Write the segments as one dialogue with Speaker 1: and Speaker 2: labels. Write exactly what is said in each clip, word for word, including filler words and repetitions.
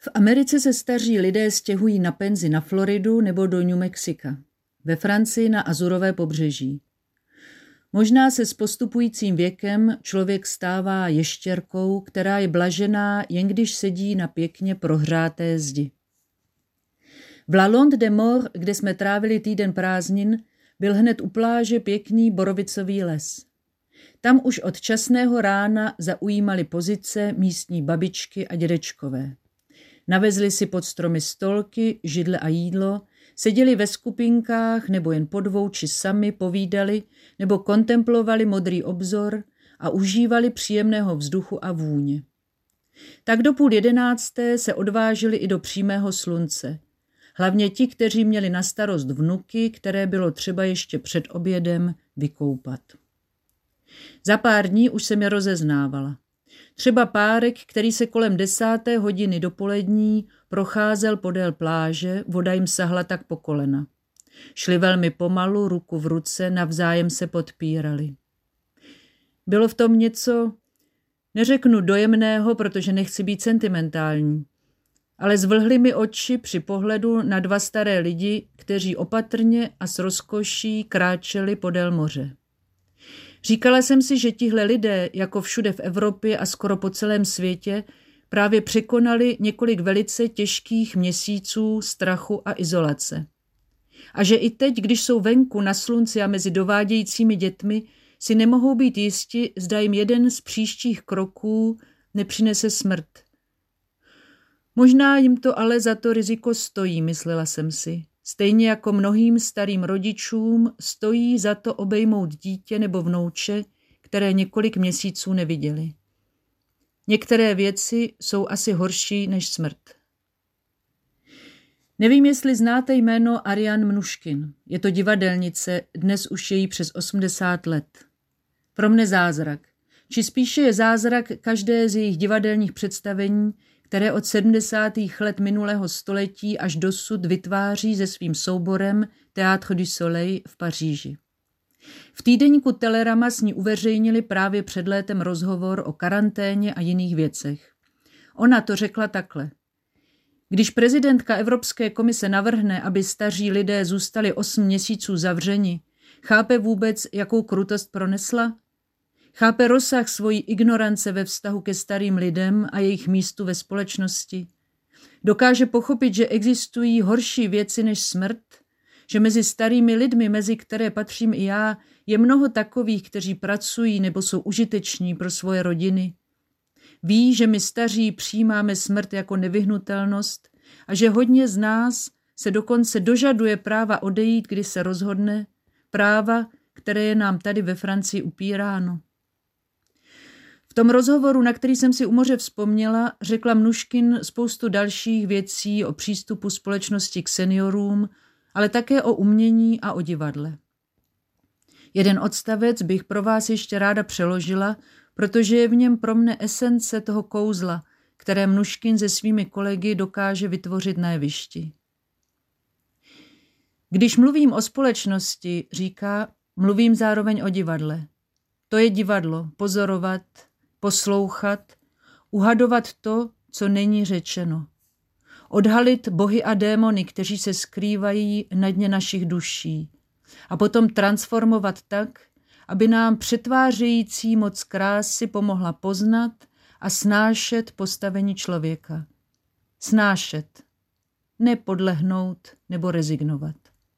Speaker 1: V Americe se staří lidé stěhují na penzi na Floridu nebo do New Mexica, ve Francii na Azurové pobřeží. Možná se s postupujícím věkem člověk stává ještěrkou, která je blažená, jen když sedí na pěkně prohřáté zdi. V La Londe des Morts, kde jsme trávili týden prázdnin, byl hned u pláže pěkný borovicový les. Tam už od časného rána zaujímali pozice místní babičky a dědečkové. Navezli si pod stromy stolky, židle a jídlo, seděli ve skupinkách nebo jen po dvou či sami povídali nebo kontemplovali modrý obzor a užívali příjemného vzduchu a vůně. Tak do půl jedenácté se odvážili i do přímého slunce. Hlavně ti, kteří měli na starost vnuky, které bylo třeba ještě před obědem vykoupat. Za pár dní už jsem je rozeznávala. Třeba párek, který se kolem desáté hodiny dopolední procházel podél pláže, voda jim sahla tak po kolena. Šli velmi pomalu, ruku v ruce, navzájem se podpírali. Bylo v tom něco, neřeknu dojemného, protože nechci být sentimentální, ale zvlhly mi oči při pohledu na dva staré lidi, kteří opatrně a s rozkoší kráčeli podél moře. Říkala jsem si, že tihle lidé, jako všude v Evropě a skoro po celém světě, právě překonali několik velice těžkých měsíců strachu a izolace. A že i teď, když jsou venku na slunci a mezi dovádějícími dětmi, si nemohou být jisti, zda jim jeden z příštích kroků nepřinese smrt. Možná jim to ale za to riziko stojí, myslela jsem si. Stejně jako mnohým starým rodičům stojí za to obejmout dítě nebo vnouče, které několik měsíců neviděli. Některé věci jsou asi horší než smrt. Nevím, jestli znáte jméno Ariane Mnuškin. Je to divadelnice, dnes už je jí přes osmdesát let. Pro mne zázrak. Či spíše je zázrak každé z jejich divadelních představení, které od sedmdesátých let minulého století až dosud vytváří se svým souborem Théâtre du Soleil v Paříži. V týdeníku Telerama s ní uveřejnili právě před létem rozhovor o karanténě a jiných věcech. Ona to řekla takhle. Když prezidentka Evropské komise navrhne, aby staří lidé zůstali osm měsíců zavřeni, chápe vůbec, jakou krutost pronesla? Chápe rozsah svojí ignorance ve vztahu ke starým lidem a jejich místu ve společnosti? Dokáže pochopit, že existují horší věci než smrt? Že mezi starými lidmi, mezi které patřím i já, je mnoho takových, kteří pracují nebo jsou užiteční pro svoje rodiny? Ví, že my staří přijímáme smrt jako nevyhnutelnost a že hodně z nás se dokonce dožaduje práva odejít, kdy se rozhodne, práva, které je nám tady ve Francii upíráno. V tom rozhovoru, na který jsem si u moře vzpomněla, řekla Mnuškin spoustu dalších věcí o přístupu společnosti k seniorům, ale také o umění a o divadle. Jeden odstavec bych pro vás ještě ráda přeložila, protože je v něm pro mne esence toho kouzla, které Mnuškin se svými kolegy dokáže vytvořit na jevišti. Když mluvím o společnosti, říká, mluvím zároveň o divadle. To je divadlo, pozorovat, poslouchat, uhadovat to, co není řečeno. Odhalit bohy a démony, kteří se skrývají na dně našich duší. A potom transformovat tak, aby nám přetvářející moc krásy pomohla poznat a snášet postavení člověka. Snášet, ne podlehnout nebo rezignovat.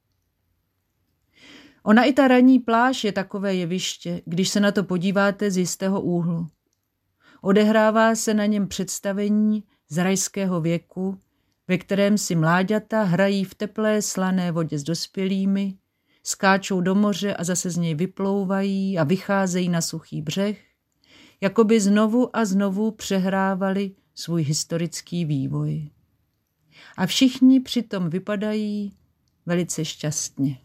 Speaker 1: Ona i ta ranní pláž je takové jeviště, když se na to podíváte z jistého úhlu. Odehrává se na něm představení z rajského věku, ve kterém si mláďata hrají v teplé slané vodě s dospělými, skáčou do moře a zase z něj vyplouvají a vycházejí na suchý břeh, jako by znovu a znovu přehrávali svůj historický vývoj. A všichni přitom vypadají velice šťastně.